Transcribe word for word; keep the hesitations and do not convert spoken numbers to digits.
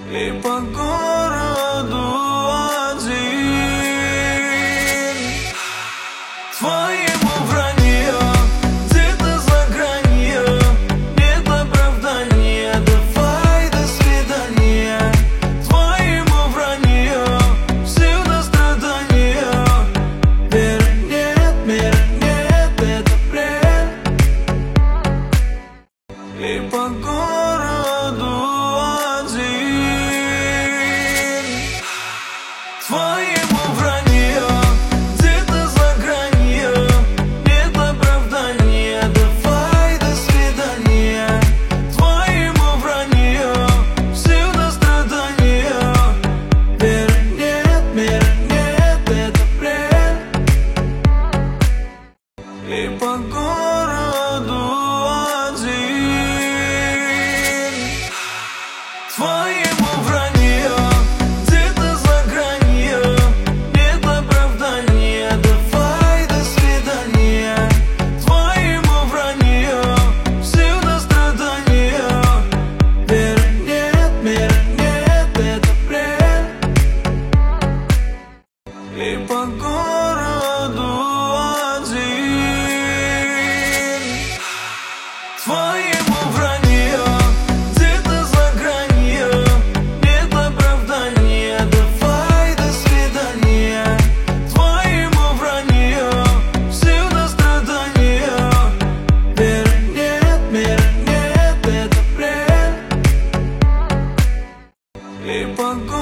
И по городу один твоему вранью, где-то за гранью нет оправдания. Давай до свидания. Твоему вранью всюду страдания. Веры нет, мира нет, это бред. И по городу твоему вранью, где-то за гранью нет оправдания. Давай до свидания. Твоему вранью всюду страдания. Веры нет, мира нет, это бред. И по городу один твоему вранью, где-то за гранью нет оправдания. Давай до свидания. Твоему вранью всюду страдания. Веры нет, мира нет, это бред. И по городу один твоему вранью, где-то за гранью нет оправдания. Давай до свидания. Твоему вранью всюду страдания. Веры нет, мира нет, это бред. И по